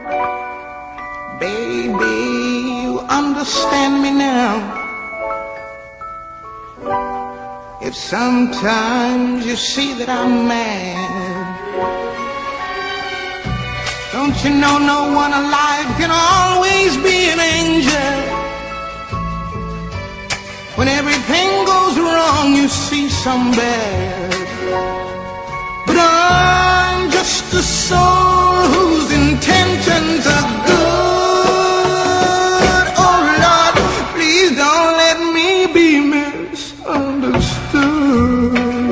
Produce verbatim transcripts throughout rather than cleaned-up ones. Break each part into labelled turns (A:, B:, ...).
A: Baby, you understand me now. If sometimes you see that I'm mad, don't you know no one alive can always be an angel? When everything goes wrong, you see some bad. But I'm just a soul whose intentions are good. Oh Lord, please don't let me be misunderstood.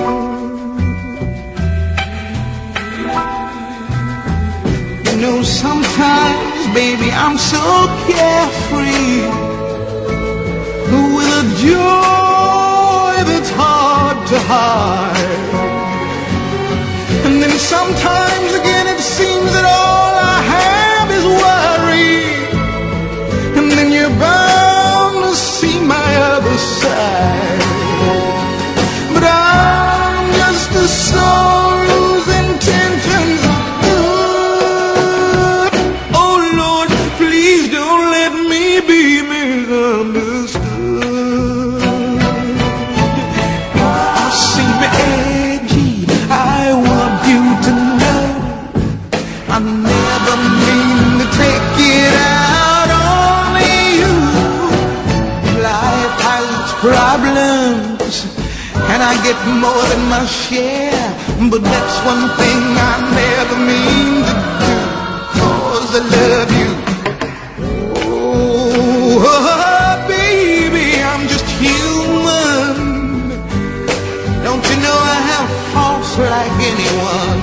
A: You know, sometimes, baby, I'm so carefree, with a joy that's hard to hide. And then sometimes again it seems that all I have is worry. And then you're bound to see my other side. But I'm just a soul whose intentions are good. Oh Lord, please don't let me be misunderstood. I never mean to take it out on you. Life has its problems, and I get more than my share. But that's one thing I never mean to do, 'cause I love you. Oh, baby, I'm just human. Don't you know I have faults like anyone?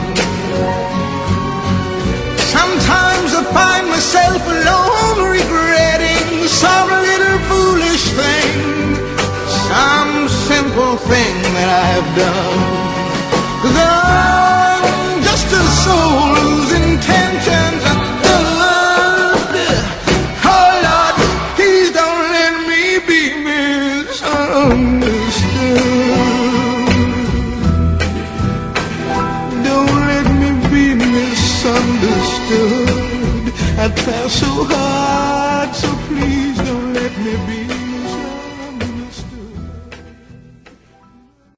A: Sometimes I find myself alone regretting some little foolish thing, some simple thing that I've done. 'Cause I'm just a soul whose intentions are good. Oh Lord, please don't let me be misunderstood. Don't let me be misunderstood. I try so hard